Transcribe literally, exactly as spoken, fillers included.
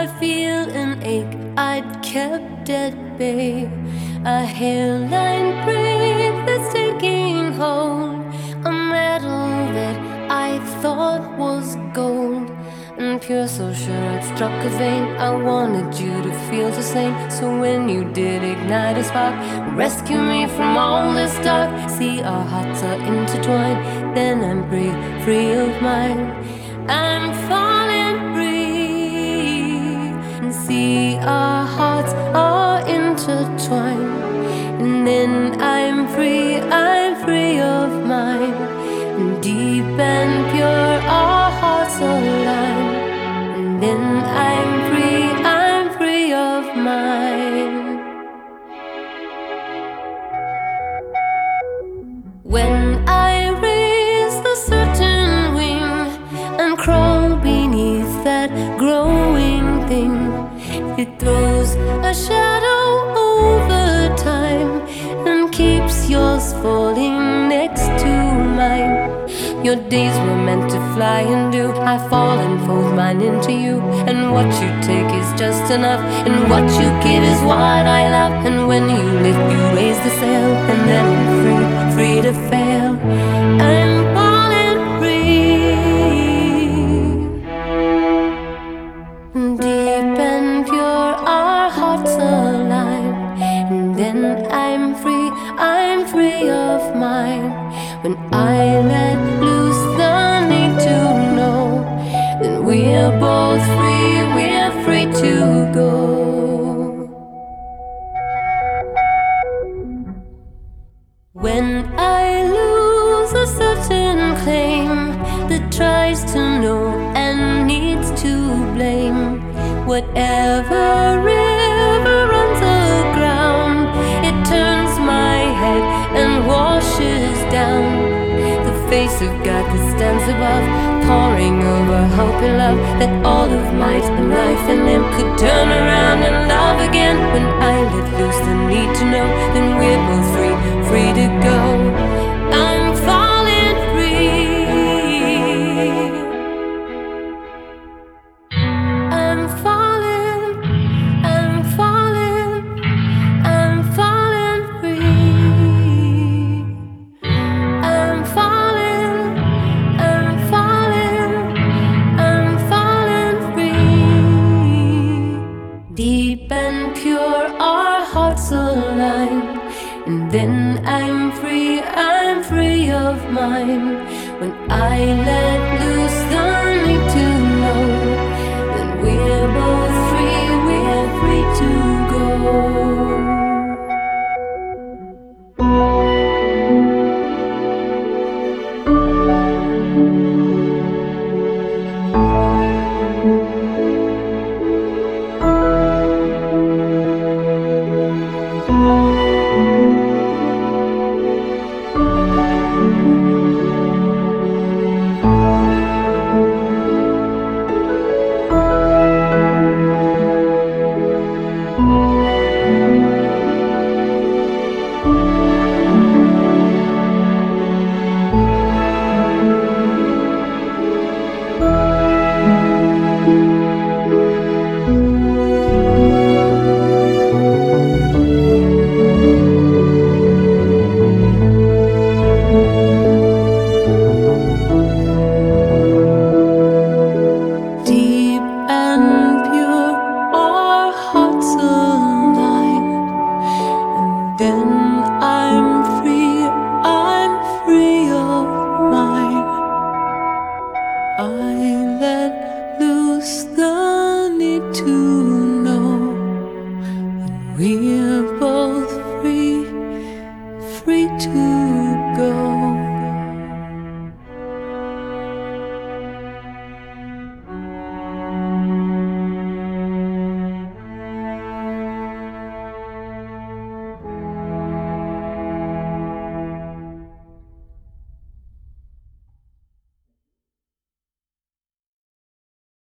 I feel an ache I'd kept at bay. A hairline break that's taking hold. A metal that I thought was gold and pure, so sure I'd struck a vein. I wanted you to feel the same. So when you did ignite a spark, rescue me from all this dark. See, our hearts are intertwined. Then I'm free, free of mine. I'm falling free. And see, our hearts are intertwined. And then I'm free, I'm free of mine. And deep and pure, our hearts align. And then I'm free, I'm free of mine. When I raise the certain wing and crawl beneath that growing thing, it throws a shadow over time and keeps yours falling next to mine. Your days were meant to fly and do. I fall and fold mine into you. And what you take is just enough. And what you give is what I love. And when you lift, you raise the sail. And then I'm free, free to fail. I'm falling free. Deep and pure, our hearts align. And then I'm free, I'm free of mine. When I let loose the need to know, then we're both free, we're free to go. When I lose a certain claim that tries to know and needs to blame, whatever river runs aground, it turns my head and washes down. The face of God that stands above, pouring over hope and love, that all of might and life and limb could turn around and love again. When I let loose the need to know, then we're both free, free to go. I'm falling free. I'm falling, I'm falling, I'm falling free. I'm falling, I'm falling, I'm falling free. Deep and pure, our hearts align. And then I'm free, I'm free of mine. When I let loose the need to know, then we're both free, we're free to go. I let loose the need to